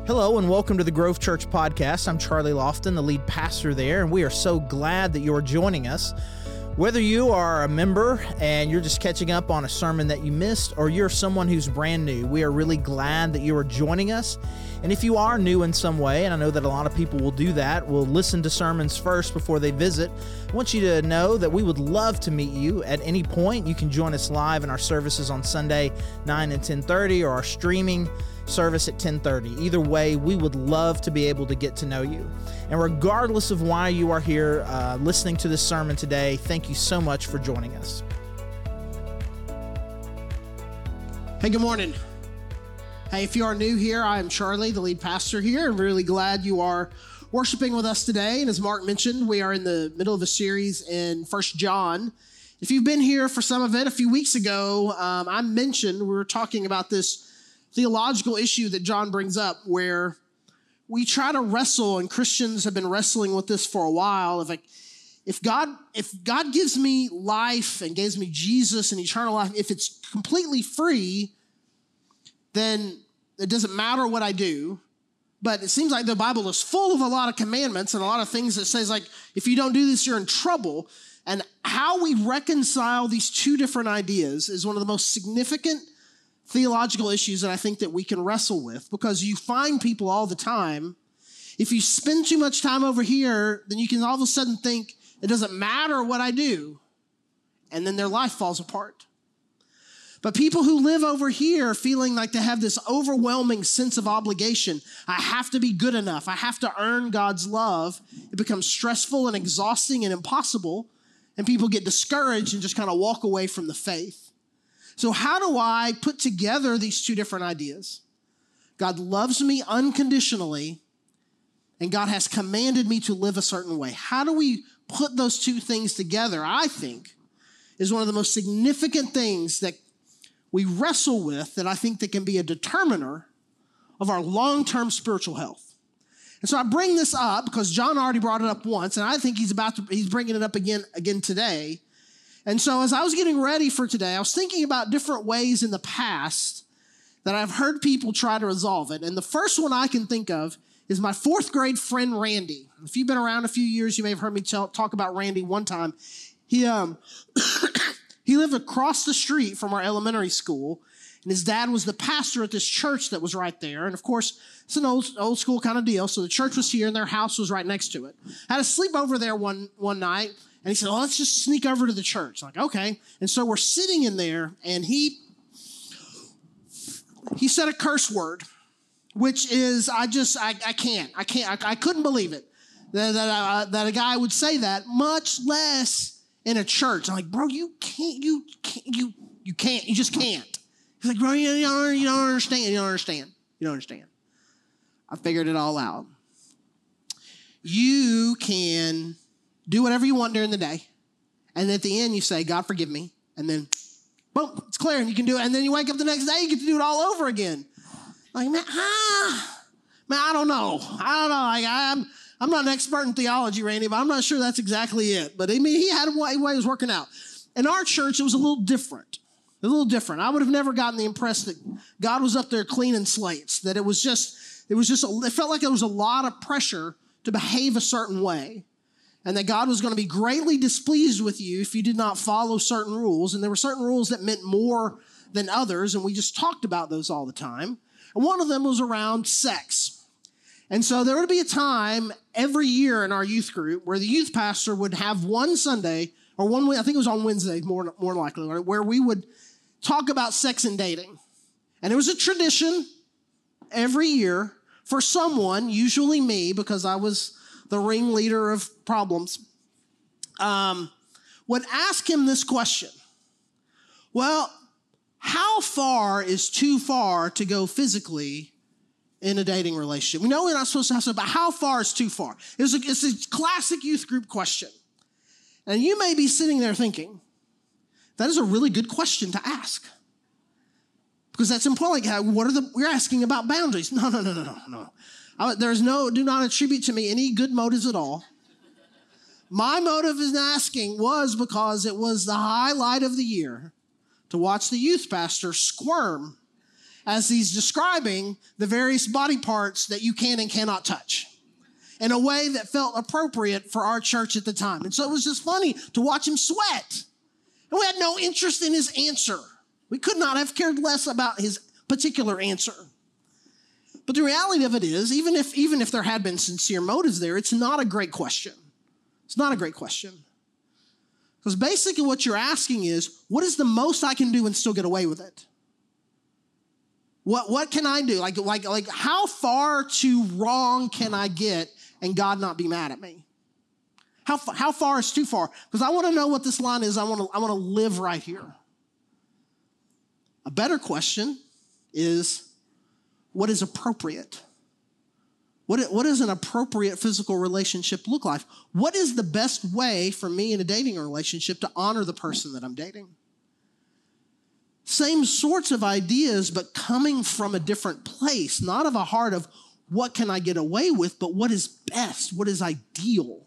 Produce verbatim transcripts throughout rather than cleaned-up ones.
Hello and welcome to the Grove Church Podcast. I'm Charlie Lofton, the lead pastor there, and we are so glad that you're joining us. Whether you are a member and you're just catching up on a sermon that you missed, or you're someone who's brand new, we are really glad that you are joining us. And if you are new in some way, and I know that a lot of people will do that, will listen to sermons first before they visit, I want you to know that we would love to meet you at any point. You can join us live in our services on Sunday, nine and ten thirty, or our streaming service at ten thirty. Either way, we would love to be able to get to know you. And regardless of why you are here uh, listening to this sermon today, thank you so much for joining us. Hey, good morning. Hey, if you are new here, I am Charlie, the lead pastor here. I'm really glad you are worshiping with us today. And as Mark mentioned, we are in the middle of a series in First John. If you've been here for some of it, a few weeks ago, um, I mentioned we were talking about this theological issue that John brings up, where we try to wrestle, and Christians have been wrestling with this for a while. If like, if God, if God gives me life and gives me Jesus and eternal life, if it's completely free, then it doesn't matter what I do. But it seems like the Bible is full of a lot of commandments and a lot of things that says, like, if you don't do this, you're in trouble. And how we reconcile these two different ideas is one of the most significant theological issues that I think that we can wrestle with, because you find people all the time, if you spend too much time over here, then you can all of a sudden think it doesn't matter what I do, and then their life falls apart. But people who live over here feeling like they have this overwhelming sense of obligation, I have to be good enough, I have to earn God's love, it becomes stressful and exhausting and impossible, and people get discouraged and just kind of walk away from the faith. So how do I put together these two different ideas? God loves me unconditionally, and God has commanded me to live a certain way. How do we put those two things together, I think, is one of the most significant things that we wrestle with, that I think that can be a determiner of our long-term spiritual health. And so I bring this up because John already brought it up once, and I think he's about to, he's bringing it up again, again today. And so as I was getting ready for today, I was thinking about different ways in the past that I've heard people try to resolve it. And the first one I can think of is my fourth grade friend, Randy. If you've been around a few years, you may have heard me tell, talk about Randy one time. He, um, he lived across the street from our elementary school, and his dad was the pastor at this church that was right there. And of course, it's an old, old school kind of deal. So the church was here and their house was right next to it. I had a sleepover there one, one night. And he said, well, let's just sneak over to the church. I'm like, okay. And so we're sitting in there, and he he said a curse word, which is, I just, I, I can't, I can't, I, I couldn't believe it, that, that, uh, that a guy would say that, much less in a church. I'm like, bro, you can't, you can't, you, you can't, you just can't. He's like, bro, you don't, you don't understand, you don't understand, you don't understand. I figured it all out. You can do whatever you want during the day. And at the end, you say, God, forgive me. And then, boom, it's clear, and you can do it. And then you wake up the next day, you get to do it all over again. Like, man, ah, man, I don't know. I don't know. Like, I'm, I'm not an expert in theology, Randy, but I'm not sure that's exactly it. But I mean, he had a way, way it was working out. In our church, it was a little different. A little different. I would have never gotten the impression that God was up there cleaning slates, that it was just, it was just, a, it felt like there was a lot of pressure to behave a certain way, and that God was going to be greatly displeased with you if you did not follow certain rules. And there were certain rules that meant more than others, and we just talked about those all the time. And one of them was around sex. And so there would be a time every year in our youth group where the youth pastor would have one Sunday, or one, I think it was on Wednesday, more, more likely, where we would talk about sex and dating. And it was a tradition every year for someone, usually me, because I was the ringleader of problems, um, would ask him this question. Well, how far is too far to go physically in a dating relationship? We know we're not supposed to have sex, but how far is too far? It's a, it's a classic youth group question. And you may be sitting there thinking, that is a really good question to ask. Because that's important. Like, what are the, we're asking about boundaries. No, no, no, no, no, no. I, there's no, do not attribute to me any good motives at all. My motive in asking was because it was the highlight of the year to watch the youth pastor squirm as he's describing the various body parts that you can and cannot touch in a way that felt appropriate for our church at the time. And so it was just funny to watch him sweat. And we had no interest in his answer. We could not have cared less about his particular answer. But the reality of it is, even if, even if there had been sincere motives there, it's not a great question. It's not a great question. Because basically what you're asking is, what is the most I can do and still get away with it? What, what can I do? Like, like, like, how far too wrong can I get and God not be mad at me? How, how far is too far? Because I want to know what this line is. I want to, I want to live right here. A better question is, what is appropriate? What, what does an appropriate physical relationship look like? What is the best way for me in a dating relationship to honor the person that I'm dating? Same sorts of ideas, but coming from a different place, not of a heart of what can I get away with, but what is best, what is ideal.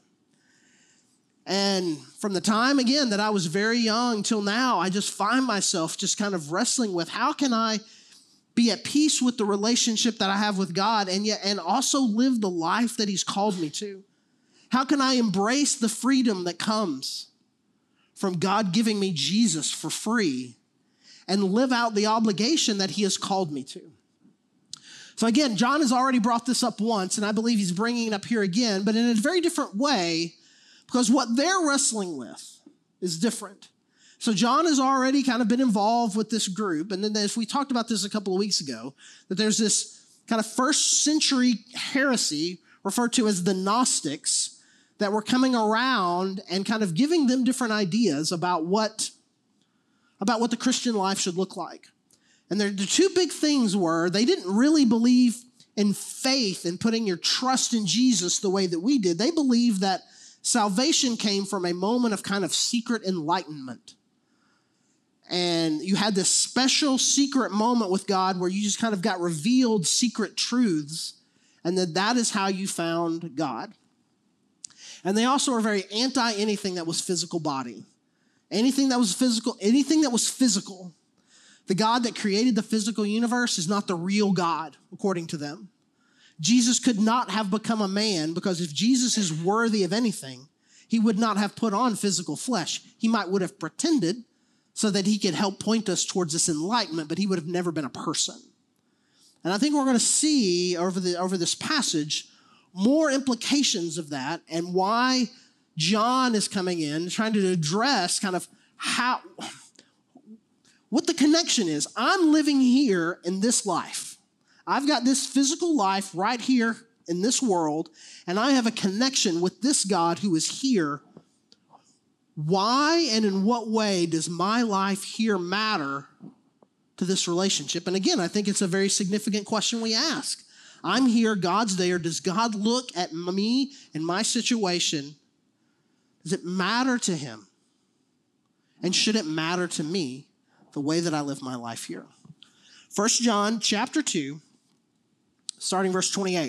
And from the time, again, that I was very young till now, I just find myself just kind of wrestling with how can I be at peace with the relationship that I have with God and yet and also live the life that he's called me to? How can I embrace the freedom that comes from God giving me Jesus for free and live out the obligation that he has called me to? So again, John has already brought this up once, and I believe he's bringing it up here again, but in a very different way, because what they're wrestling with is different. So John has already kind of been involved with this group. And then as we talked about this a couple of weeks ago, that there's this kind of first century heresy referred to as the Gnostics that were coming around and kind of giving them different ideas about what, about what the Christian life should look like. And the two big things were they didn't really believe in faith and putting your trust in Jesus the way that we did. They believed that salvation came from a moment of kind of secret enlightenment. And you had this special secret moment with God where you just kind of got revealed secret truths, and that that is how you found God. And they also were very anti anything that was physical body. Anything that was physical, anything that was physical. The God that created the physical universe is not the real God, according to them. Jesus could not have become a man because if Jesus is worthy of anything, he would not have put on physical flesh. He might would have pretended so that he could help point us towards this enlightenment, but he would have never been a person. And I think we're going to see over the over this passage more implications of that and why John is coming in, trying to address kind of how, what the connection is. I'm living here in this life. I've got this physical life right here in this world, and I have a connection with this God who is here. Why and in what way does my life here matter to this relationship? And again, I think it's a very significant question we ask. I'm here, God's there. Does God look at me and my situation? Does it matter to him? And should it matter to me the way that I live my life here? First John chapter two, starting verse twenty-eight.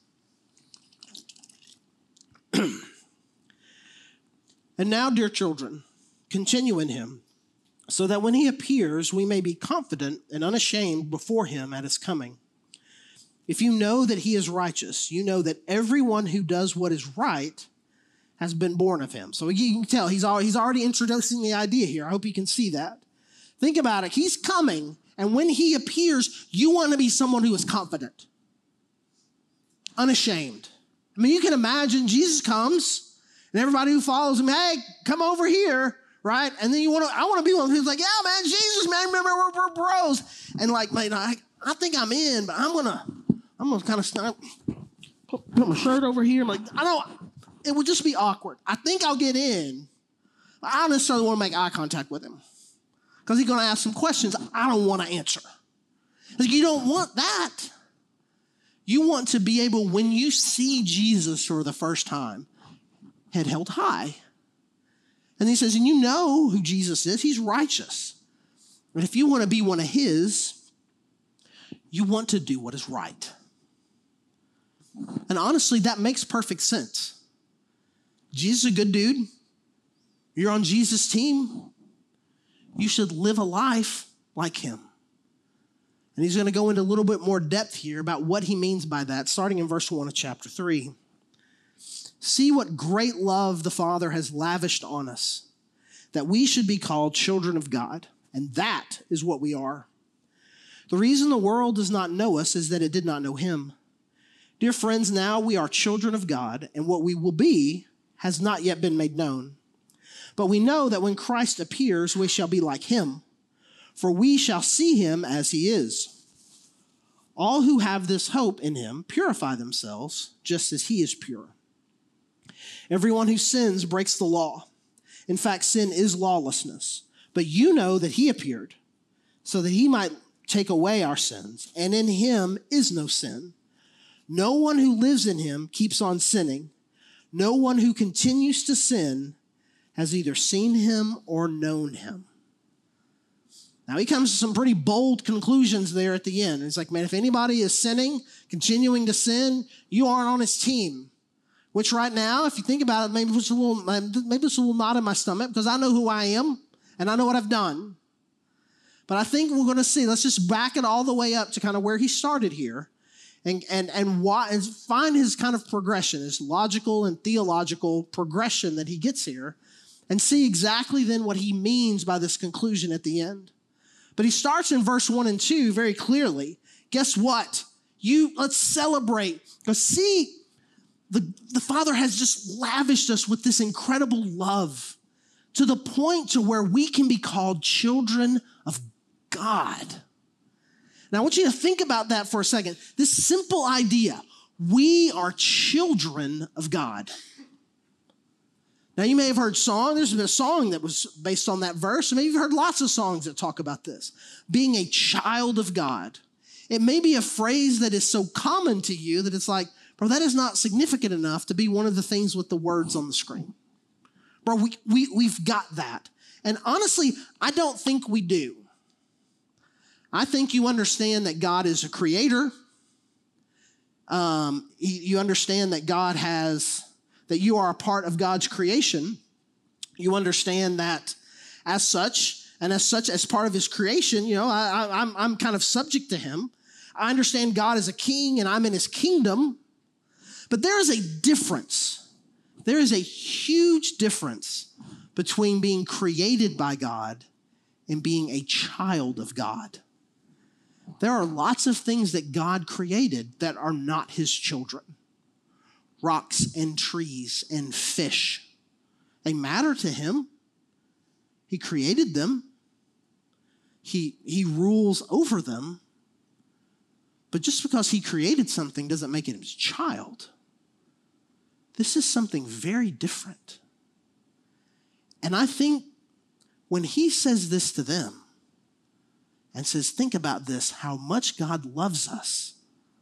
And now, dear children, continue in him, so that when he appears, we may be confident and unashamed before him at his coming. If you know that he is righteous, you know that everyone who does what is right has been born of him. So you can tell he's already, he's already introducing the idea here. I hope you can see that. Think about it. He's coming, and when he appears, you want to be someone who is confident, unashamed. I mean, you can imagine Jesus comes, and everybody who follows him, hey, come over here, right? And then you want to, I want to be one who's like, yeah, man, Jesus, man, remember, we're, we're bros. And like, man, I, I think I'm in, but I'm going to, I'm going to kind of stop, put, put my shirt over here. I'm like, I don't, it would just be awkward. I think I'll get in, but I don't necessarily want to make eye contact with him because he's going to ask some questions I don't want to answer. Like, you don't want that. You want to be able, when you see Jesus for the first time, head held high. And he says, and you know who Jesus is. He's righteous. And if you want to be one of his, you want to do what is right. And honestly, that makes perfect sense. Jesus is a good dude. You're on Jesus' team. You should live a life like him. And And he's going to go into a little bit more depth here about what he means by that, starting in verse one of chapter three. See what great love the Father has lavished on us, that we should be called children of God, and that is what we are. The reason the world does not know us is that it did not know him. Dear friends, now we are children of God, and what we will be has not yet been made known. But we know that when Christ appears, we shall be like him, for we shall see him as he is. All who have this hope in him purify themselves just as he is pure. Everyone who sins breaks the law. In fact, sin is lawlessness. But you know that he appeared so that he might take away our sins, and in him is no sin. No one who lives in him keeps on sinning. No one who continues to sin has either seen him or known him. Now, he comes to some pretty bold conclusions there at the end. It's like, man, if anybody is sinning, continuing to sin, you aren't on his team. Which right now, if you think about it, maybe it's a little, maybe it's a little knot in my stomach because I know who I am and I know what I've done. But I think we're going to see, let's just back it all the way up to kind of where he started here and, and, and, why, and find his kind of progression, his logical and theological progression that he gets here, and see exactly then what he means by this conclusion at the end. But he starts in verse one and two very clearly. Guess what? You, let's celebrate. Because see, the, the Father has just lavished us with this incredible love to the point to where we can be called children of God. Now, I want you to think about that for a second. This simple idea, we are children of God. Now, you may have heard song. There's been a song that was based on that verse. Maybe you've heard lots of songs that talk about this. Being a child of God. It may be a phrase that is so common to you that it's like, bro, that is not significant enough to be one of the things with the words on the screen. Bro, we, we, we've got that. And honestly, I don't think we do. I think you understand that God is a creator. Um, you understand that God has... that you are a part of God's creation. You understand that as such, and as such, as part of his creation, you know, I, I, I'm, I'm kind of subject to him. I understand God is a king and I'm in his kingdom, but there is a difference. There is a huge difference between being created by God and being a child of God. There are lots of things that God created that are not his children. Rocks and trees and fish. They matter to him. He created them. He, he rules over them. But just because he created something doesn't make it his child. This is something very different. And I think when he says this to them and says, think about this, how much God loves us,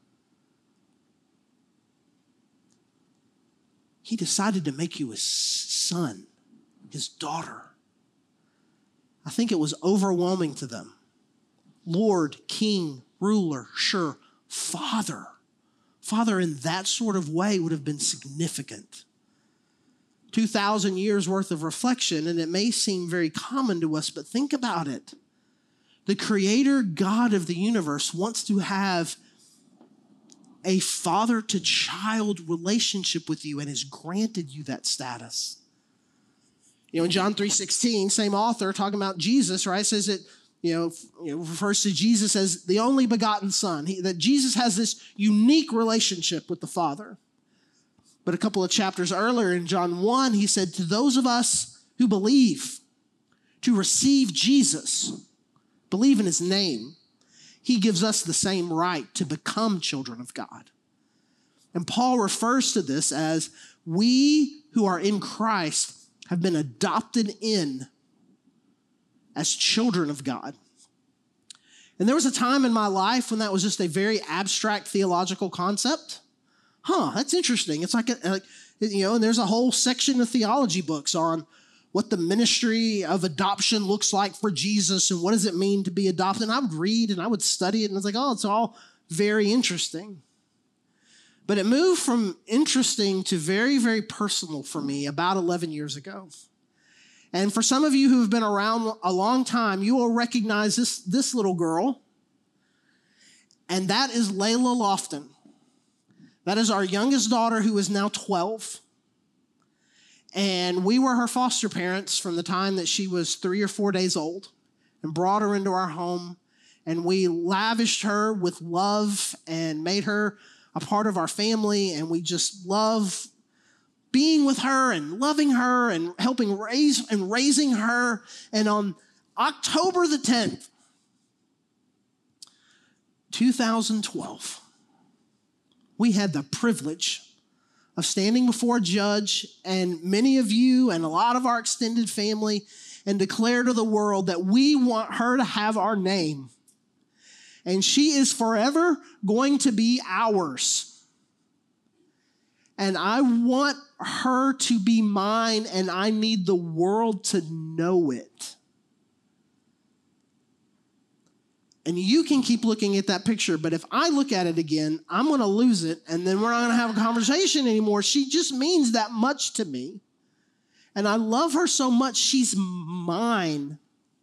he decided to make you his son, his daughter. I think it was overwhelming to them. Lord, King, ruler, sure, Father. Father in that sort of way would have been significant. two thousand years worth of reflection, and it may seem very common to us, but think about it. The creator God of the universe wants to have a father-to-child relationship with you and has granted you that status. You know, in John three sixteen, same author talking about Jesus, right, says that, you know, you know refers to Jesus as the only begotten Son, he, that Jesus has this unique relationship with the Father. But a couple of chapters earlier in John one, he said, to those of us who believe, to receive Jesus, believe in his name, he gives us the same right to become children of God. And Paul refers to this as we who are in Christ have been adopted in as children of God. And there was a time in my life when that was just a very abstract theological concept. Huh, that's interesting. It's like, a, like you know, and there's a whole section of theology books on what the ministry of adoption looks like for Jesus and what does it mean to be adopted. And I would read and I would study it and I was like, oh, it's all very interesting. But it moved from interesting to very, very personal for me about eleven years ago. And for some of you who have been around a long time, you will recognize this, this little girl. And that is Layla Lofton. That is our youngest daughter, who is now twelve. And we were her foster parents from the time that she was three or four days old, and brought her into our home. And we lavished her with love and made her a part of our family. And we just love being with her and loving her and helping raise and raising her. And on October the tenth, two thousand twelve, we had the privilege of standing before a judge and many of you and a lot of our extended family and declare to the world that we want her to have our name. And she is forever going to be ours. And I want her to be mine, and I need the world to know it. And you can keep looking at that picture, but if I look at it again, I'm going to lose it, and then we're not going to have a conversation anymore. She just means that much to me. And I love her so much, she's mine.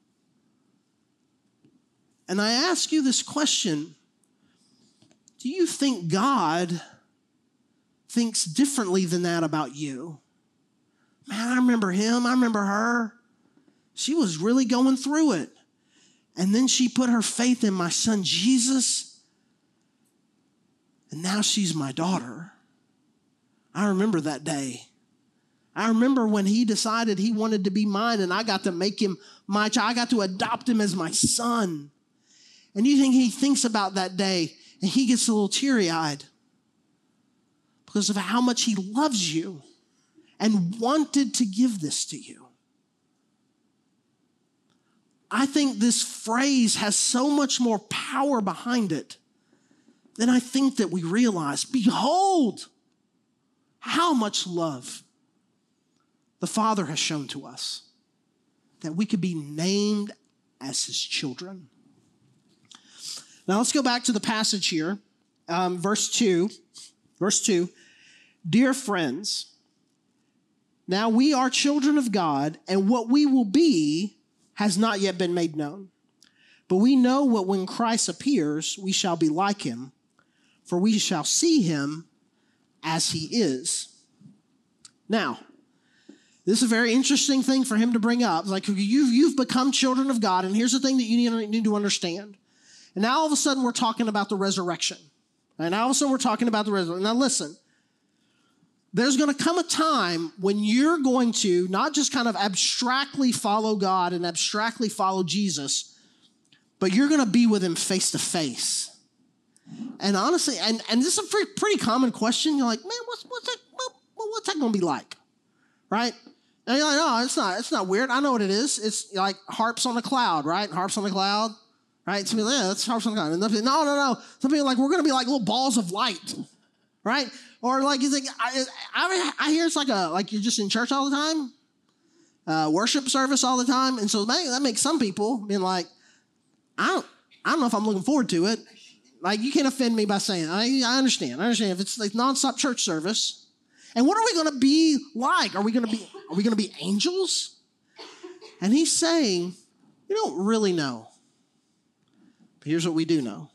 And I ask you this question: do you think God thinks differently than that about you? Man, I remember him, I remember her. She was really going through it. And then she put her faith in my son, Jesus. And now she's my daughter. I remember that day. I remember when he decided he wanted to be mine, and I got to make him my child. I got to adopt him as my son. And you think he thinks about that day, and he gets a little teary-eyed because of how much he loves you and wanted to give this to you. I think this phrase has so much more power behind it than I think that we realize. Behold, how much love the Father has shown to us, that we could be named as his children. Now let's go back to the passage here, um, verse two. Verse two, dear friends, now we are children of God, and what we will be has not yet been made known. But we know what when Christ appears, we shall be like him, for we shall see him as he is. Now, this is a very interesting thing for him to bring up. It's like, you've, you've become children of God, and here's the thing that you need, need to understand. And now all of a sudden we're talking about the resurrection. And now all of a sudden we're talking about the resurrection. Now listen, there's going to come a time when you're going to not just kind of abstractly follow God and abstractly follow Jesus, but you're going to be with him face to face. And honestly, and, and this is a pretty, pretty common question. You're like, man, what's, what's that, what, what's that going to be like? Right? And you're like, no, it's not, it's not weird. I know what it is. It's like harps on a cloud, right? Harps on a cloud, right? Some people, yeah, that's harps on a cloud. And no, no, no. Some people are like, we're going to be like little balls of light, right? Or like, you think, I, I, I hear it's like a, like you're just in church all the time, uh, worship service all the time. And so that makes some people being like, I don't, I don't know if I'm looking forward to it. Like, you can't offend me by saying, I, I understand. I understand if it's like nonstop church service. And what are we going to be like? Are we going to be, are we going to be angels? And he's saying, you don't really know. But here's what we do know.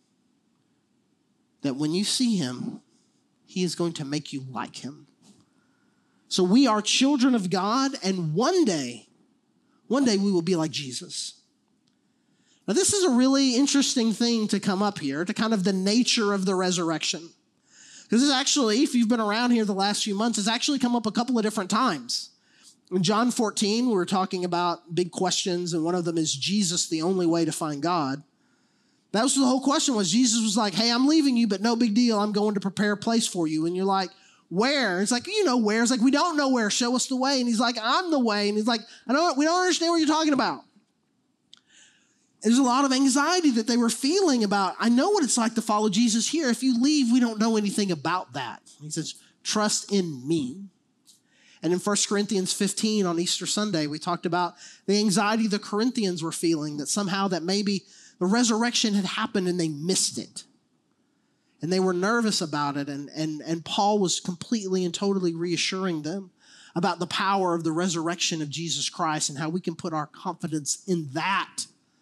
That when you see him, he is going to make you like him. So we are children of God, and one day, one day we will be like Jesus. Now, this is a really interesting thing to come up here, to kind of the nature of the resurrection. Because this actually, if you've been around here the last few months, it's actually come up a couple of different times. In John fourteen, we were talking about big questions, and one of them is Jesus the only way to find God? That was the whole question was, Jesus was like, hey, I'm leaving you, but no big deal. I'm going to prepare a place for you. And you're like, where? It's like, you know where. It's like, we don't know where. Show us the way. And he's like, I'm the way. And he's like, I don't, we don't understand what you're talking about. There's a lot of anxiety that they were feeling about, I know what it's like to follow Jesus here. If you leave, we don't know anything about that. He says, trust in me. And in First Corinthians fifteen on Easter Sunday, we talked about the anxiety the Corinthians were feeling, that somehow that maybe the resurrection had happened and they missed it. And they were nervous about it. And, and, and Paul was completely and totally reassuring them about the power of the resurrection of Jesus Christ and how we can put our confidence in that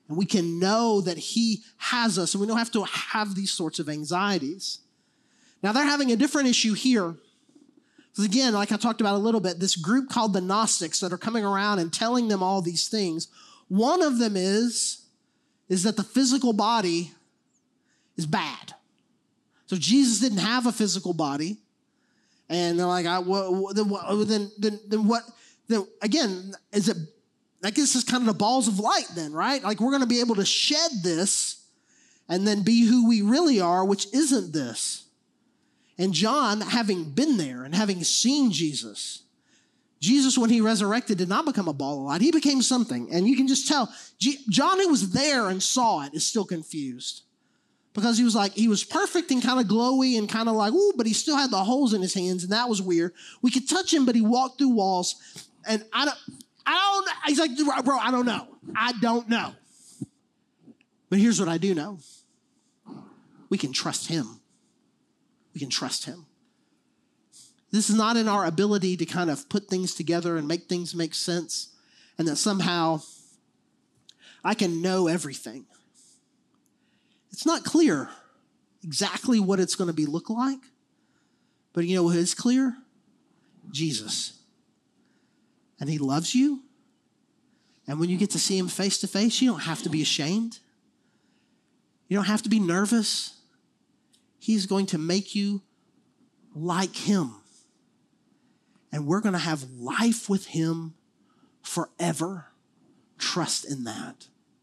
And we can know that he has us, and we don't have to have these sorts of anxieties. Now, they're having a different issue here. Because again, like I talked about a little bit, this group called the Gnostics that are coming around and telling them all these things. One of them is, is that the physical body is bad. So Jesus didn't have a physical body. And they're like, I, well, then, then, then, then what? Then again, is it, I guess it's kind of the balls of light then, right? Like we're going to be able to shed this and then be who we really are, which isn't this. And John, having been there and having seen Jesus, Jesus, when he resurrected, did not become a ball of light. He became something. And you can just tell, John, who was there and saw it, is still confused. Because he was like, he was perfect and kind of glowy and kind of like, ooh, but he still had the holes in his hands, and that was weird. We could touch him, but he walked through walls. And I don't, I don't, he's like, bro, I don't know. I don't know. But here's what I do know. We can trust him. We can trust him. This is not in our ability to kind of put things together and make things make sense, and that somehow I can know everything. It's not clear exactly what it's going to be look like, but you know what is clear? Jesus. And he loves you. And when you get to see him face to face, you don't have to be ashamed. You don't have to be nervous. He's going to make you like him. And we're going to have life with him forever. Trust in that.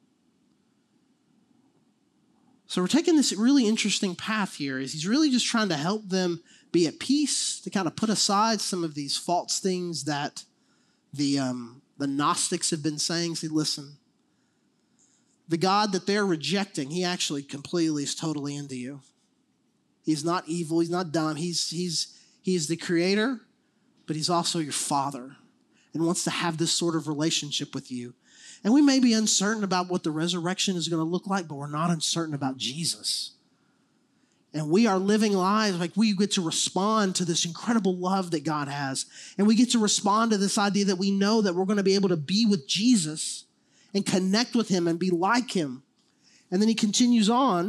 So we're taking this really interesting path here. Is he's really just trying to help them be at peace, to kind of put aside some of these false things that the, um, the Gnostics have been saying. See, listen, the God that they're rejecting, he actually completely is totally into you. He's not evil. He's not dumb. He's, he's, he's the creator, but he's also your father and wants to have this sort of relationship with you. And we may be uncertain about what the resurrection is going to look like, but we're not uncertain about Jesus. And we are living lives like we get to respond to this incredible love that God has. And we get to respond to this idea that we know that we're going to be able to be with Jesus and connect with him and be like him. And then he continues on,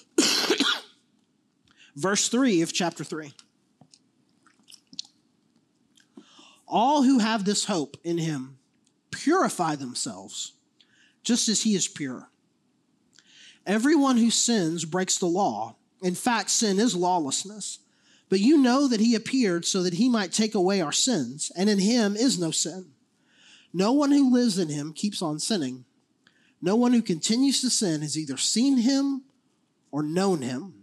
verse three of chapter three. All who have this hope in him purify themselves, just as he is pure. Everyone who sins breaks the law. In fact, sin is lawlessness. But you know that he appeared so that he might take away our sins, and in him is no sin. No one who lives in him keeps on sinning. No one who continues to sin has either seen him or known him.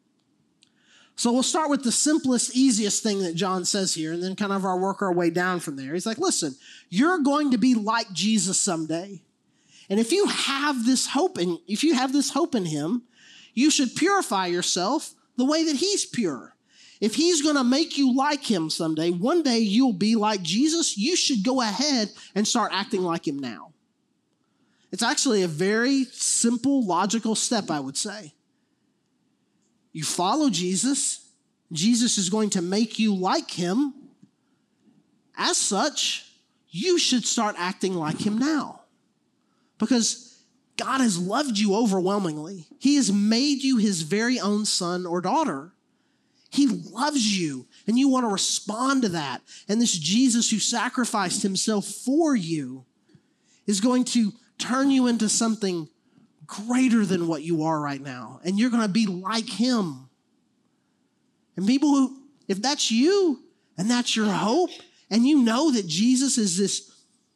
So we'll start with the simplest, easiest thing that John says here, and then kind of our work our way down from there. He's like, listen, you're going to be like Jesus someday. And if you have this hope in, if you have this hope in him, you should purify yourself the way that he's pure. If he's going to make you like him someday, one day you'll be like Jesus, you should go ahead and start acting like him now. It's actually a very simple, logical step, I would say. You follow Jesus. Jesus is going to make you like him. As such, you should start acting like him now. Because God has loved you overwhelmingly. He has made you his very own son or daughter. He loves you, and you want to respond to that. And this Jesus who sacrificed himself for you is going to turn you into something greater than what you are right now. And you're going to be like him. And people who, if that's you and that's your hope, and you know that Jesus is this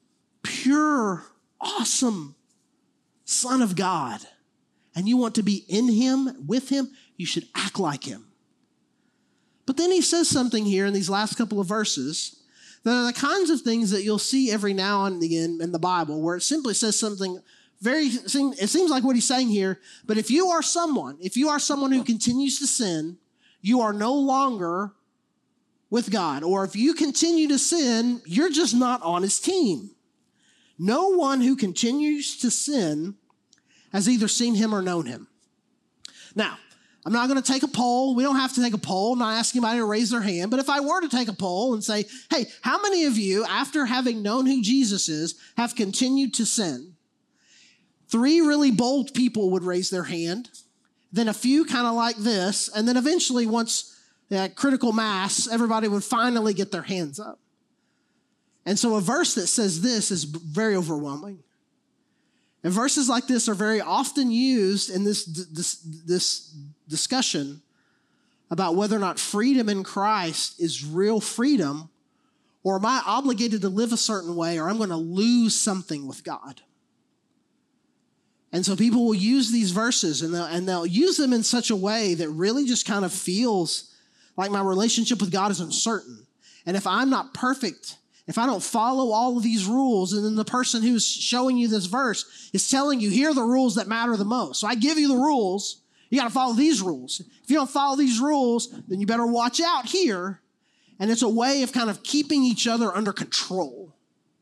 pure, awesome Son of God, and you want to be in him, with him, you should act like him. But then he says something here in these last couple of verses that are the kinds of things that you'll see every now and again in the Bible, where it simply says something very, it seems like what he's saying here, but if you are someone, if you are someone who continues to sin, you are no longer with God. Or if you continue to sin, you're just not on his team. No one who continues to sin has either seen him or known him. Now, I'm not going to take a poll. We don't have to take a poll. I'm not asking anybody to raise their hand. But if I were to take a poll and say, hey, how many of you, after having known who Jesus is, have continued to sin? three really bold people would raise their hand, then a few kind of like this, and then eventually once uh, critical mass, everybody would finally get their hands up. And so a verse that says this is very overwhelming. And verses like this are very often used in this, this, this discussion about whether or not freedom in Christ is real freedom, or am I obligated to live a certain way, or I'm going to lose something with God. And so people will use these verses, and they'll, and they'll use them in such a way that really just kind of feels like my relationship with God is uncertain. And if I'm not perfect, if I don't follow all of these rules, and then the person who's showing you this verse is telling you, here are the rules that matter the most. So I give you the rules. You got to follow these rules. If you don't follow these rules, then you better watch out here. And it's a way of kind of keeping each other under control.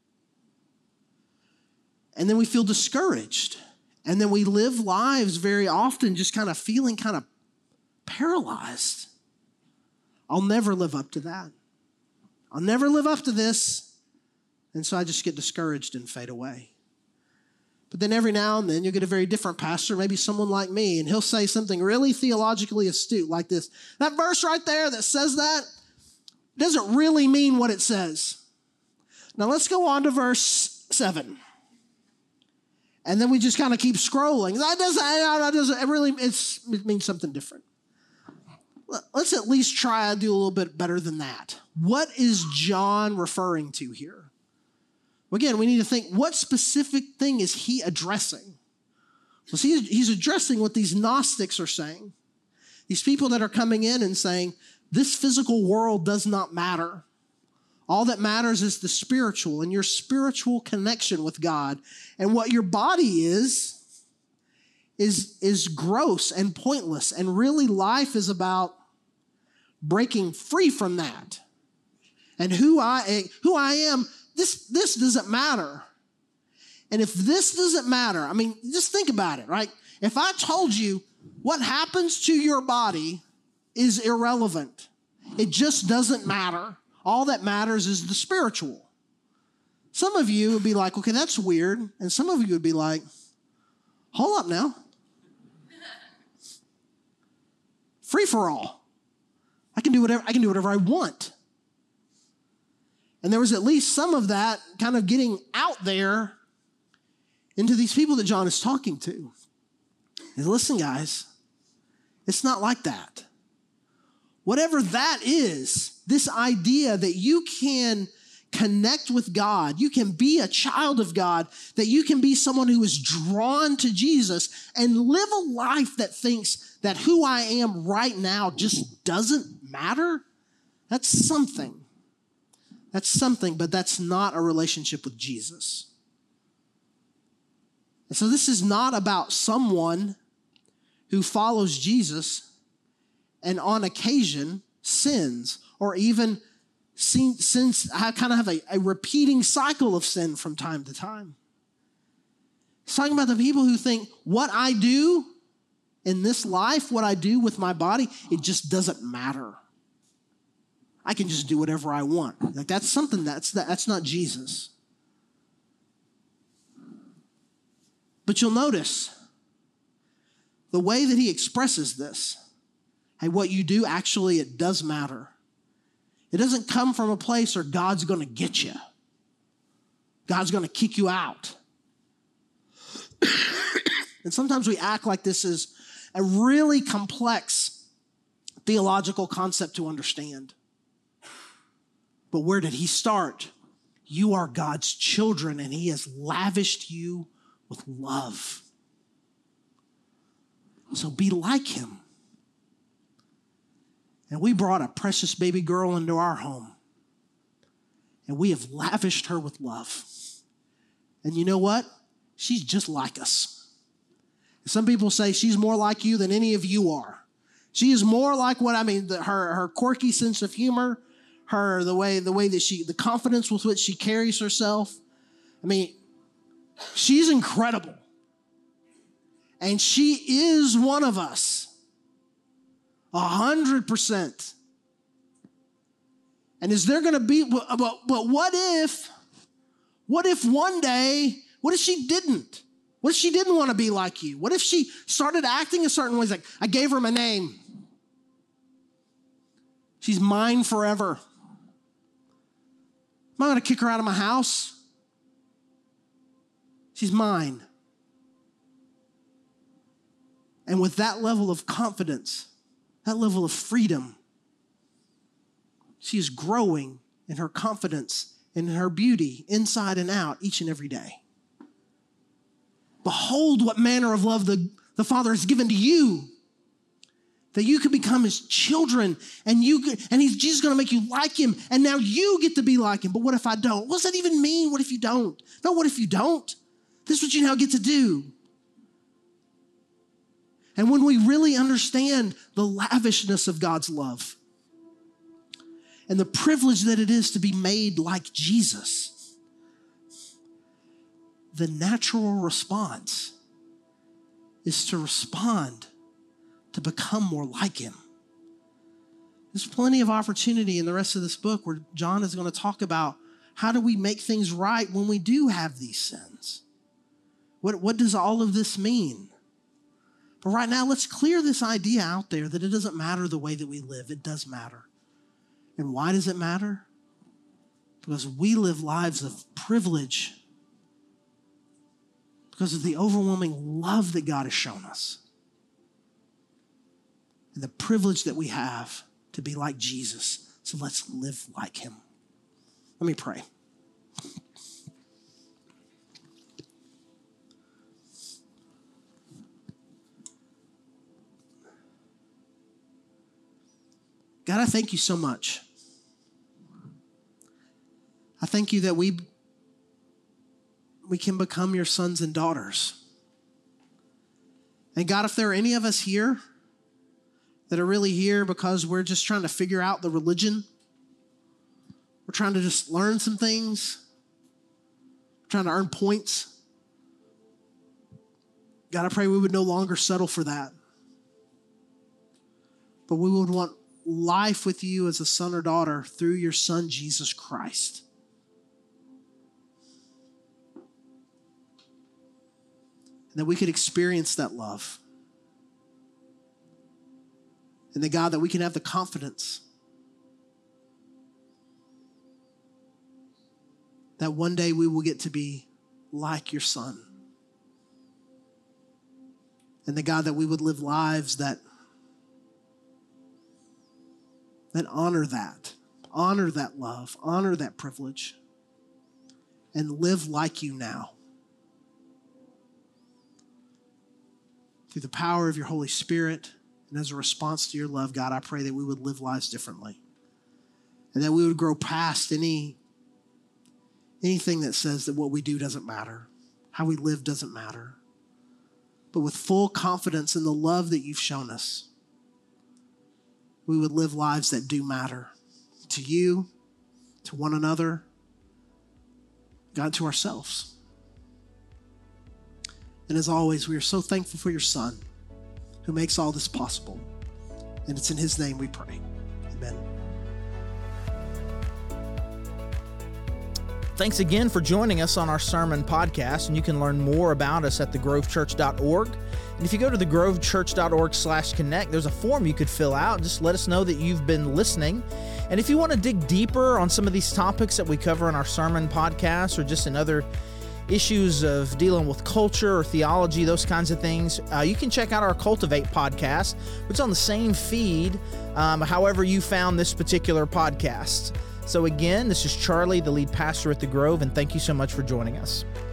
And then we feel discouraged. And then we live lives very often just kind of feeling kind of paralyzed. I'll never live up to that. I'll never live up to this. And so I just get discouraged and fade away. But then every now and then you'll get a very different pastor, maybe someone like me, and he'll say something really theologically astute like this. That verse right there that says that doesn't really mean what it says. Now let's go on to verse seven. And then we just kind of keep scrolling. That doesn't, that doesn't it really, it's, it means something different. Let's at least try to do a little bit better than that. What is John referring to here? Again, we need to think, what specific thing is he addressing? Well, see, he's addressing what these Gnostics are saying. These people that are coming in and saying, this physical world does not matter. All that matters is the spiritual and your spiritual connection with God. And what your body is, is, is gross and pointless. And really life is about breaking free from that. And who I, who I am, this, this doesn't matter. And if this doesn't matter, I mean, just think about it, right? If I told you what happens to your body is irrelevant, it just doesn't matter. All that matters is the spiritual. Some of you would be like, okay, that's weird. And some of you would be like, hold up now. Free for all. I can do whatever, I can do whatever I want. And there was at least some of that kind of getting out there into these people that John is talking to. And listen, guys, it's not like that. Whatever that is, this idea that you can connect with God, you can be a child of God, that you can be someone who is drawn to Jesus and live a life that thinks that who I am right now just doesn't matter, that's something. That's something, but that's not a relationship with Jesus. And so this is not about someone who follows Jesus and on occasion sins, or even sins, kind of have a, a repeating cycle of sin from time to time. It's talking about the people who think what I do in this life, what I do with my body, it just doesn't matter. I can just do whatever I want. Like that's something that's that's not Jesus. But you'll notice the way that he expresses this. Hey, what you do, actually, it does matter. It doesn't come from a place where God's going to get you. God's going to kick you out. And sometimes we act like this is a really complex theological concept to understand. But where did he start? You are God's children, and he has lavished you with love. So be like him. And we brought a precious baby girl into our home. And we have lavished her with love. And you know what? She's just like us. Some people say she's more like you than any of you are. She is more like what I mean, the, her, her quirky sense of humor, her, the way, the way that she, the confidence with which she carries herself. I mean, she's incredible. And she is one of us. A hundred percent. And is there going to be, but, but what if, what if one day, what if she didn't? What if she didn't want to be like you? What if she started acting a certain way? Like, I gave her my name. She's mine forever. Am I going to kick her out of my house? She's mine. And with that level of confidence, that level of freedom, she is growing in her confidence and in her beauty inside and out each and every day. Behold what manner of love the, the Father has given to you, that you could become his children, and you could, and he's Jesus going to make you like him, and now you get to be like him. But what if I don't? What does that even mean? What if you don't? No, what if you don't? This is what you now get to do. And when we really understand the lavishness of God's love and the privilege that it is to be made like Jesus, the natural response is to respond, to become more like him. There's plenty of opportunity in the rest of this book where John is going to talk about how do we make things right when we do have these sins. What, what does all of this mean? But right now, let's clear this idea out there that it doesn't matter the way that we live. It does matter. And why does it matter? Because we live lives of privilege because of the overwhelming love that God has shown us and the privilege that we have to be like Jesus. So let's live like him. Let me pray. God, I thank you so much. I thank you that we, we can become your sons and daughters. And God, if there are any of us here that are really here because we're just trying to figure out the religion, we're trying to just learn some things, we're trying to earn points, God, I pray we would no longer settle for that. But we would want life with you as a son or daughter through your son, Jesus Christ. And that we could experience that love. And that, God, that we can have the confidence that one day we will get to be like your son. And that, God, that we would live lives that that honor that, honor that love, honor that privilege, and live like you now. Through the power of your Holy Spirit and as a response to your love, God, I pray that we would live lives differently and that we would grow past any, anything that says that what we do doesn't matter, how we live doesn't matter, but with full confidence in the love that you've shown us, we would live lives that do matter to you, to one another, God, to ourselves. And as always, we are so thankful for your son who makes all this possible. And it's in his name we pray. Amen. Thanks again for joining us on our sermon podcast, and you can learn more about us at the grove church dot org. And if you go to the grove church dot org slash connect, there's a form you could fill out. Just let us know that you've been listening. And if you want to dig deeper on some of these topics that we cover in our sermon podcast or just in other issues of dealing with culture or theology, those kinds of things, uh, you can check out our Cultivate podcast, which is on the same feed, um, however you found this particular podcast. So again, this is Charlie, the lead pastor at The Grove, and thank you so much for joining us.